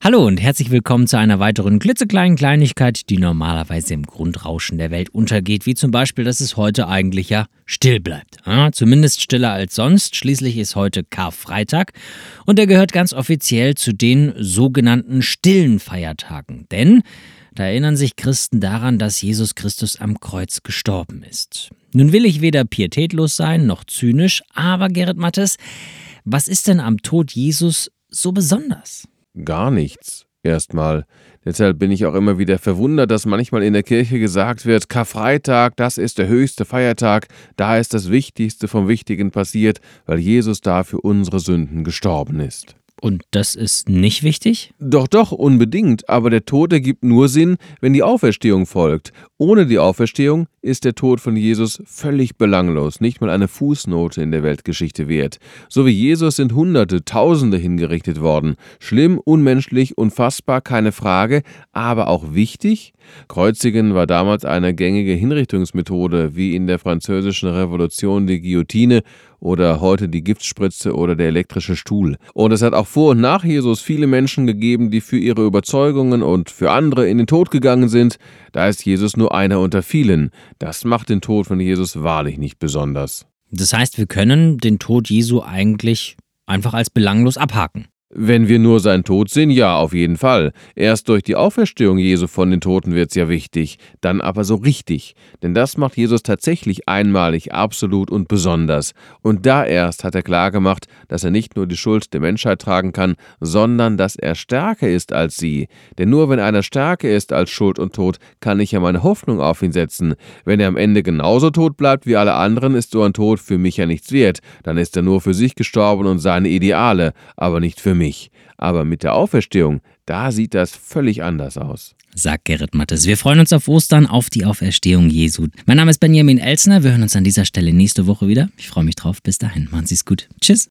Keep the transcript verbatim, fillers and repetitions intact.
Hallo und herzlich willkommen zu einer weiteren klitzekleinen Kleinigkeit, die normalerweise im Grundrauschen der Welt untergeht, wie zum Beispiel, dass es heute eigentlich ja still bleibt. Ja, zumindest stiller als sonst, schließlich ist heute Karfreitag und er gehört ganz offiziell zu den sogenannten stillen Feiertagen, denn da erinnern sich Christen daran, dass Jesus Christus am Kreuz gestorben ist. Nun will ich weder pietätlos sein noch zynisch, aber Gerrit Mattes, was ist denn am Tod Jesus so besonders? Gar nichts. Erstmal. Deshalb bin ich auch immer wieder verwundert, dass manchmal in der Kirche gesagt wird, Karfreitag, das ist der höchste Feiertag, da ist das Wichtigste vom Wichtigen passiert, weil Jesus da für unsere Sünden gestorben ist. Und das ist nicht wichtig? Doch, doch, unbedingt, aber der Tod ergibt nur Sinn, wenn die Auferstehung folgt. Ohne die Auferstehung ist der Tod von Jesus völlig belanglos, nicht mal eine Fußnote in der Weltgeschichte wert. So wie Jesus sind Hunderte, Tausende hingerichtet worden. Schlimm, unmenschlich, unfassbar, keine Frage, aber auch wichtig. Kreuzigen war damals eine gängige Hinrichtungsmethode, wie in der französischen Revolution die Guillotine oder heute die Giftspritze oder der elektrische Stuhl. Und es hat auch vor und nach Jesus viele Menschen gegeben, die für ihre Überzeugungen und für andere in den Tod gegangen sind. Da ist Jesus nur einer unter vielen. Das macht den Tod von Jesus wahrlich nicht besonders. Das heißt, wir können den Tod Jesu eigentlich einfach als belanglos abhaken. Wenn wir nur sein Tod sehen, ja, auf jeden Fall. Erst durch die Auferstehung Jesu von den Toten wird's ja wichtig, dann aber so richtig. Denn das macht Jesus tatsächlich einmalig, absolut und besonders. Und da erst hat er klargemacht, dass er nicht nur die Schuld der Menschheit tragen kann, sondern dass er stärker ist als sie. Denn nur wenn einer stärker ist als Schuld und Tod, kann ich ja meine Hoffnung auf ihn setzen. Wenn er am Ende genauso tot bleibt wie alle anderen, ist so ein Tod für mich ja nichts wert. Dann ist er nur für sich gestorben und seine Ideale, aber nicht für mich. mich. Aber mit der Auferstehung, da sieht das völlig anders aus. Sagt Gerrit Mattes. Wir freuen uns auf Ostern, auf die Auferstehung Jesu. Mein Name ist Benjamin Elsner. Wir hören uns an dieser Stelle nächste Woche wieder. Ich freue mich drauf. Bis dahin. Machen Sie es gut. Tschüss.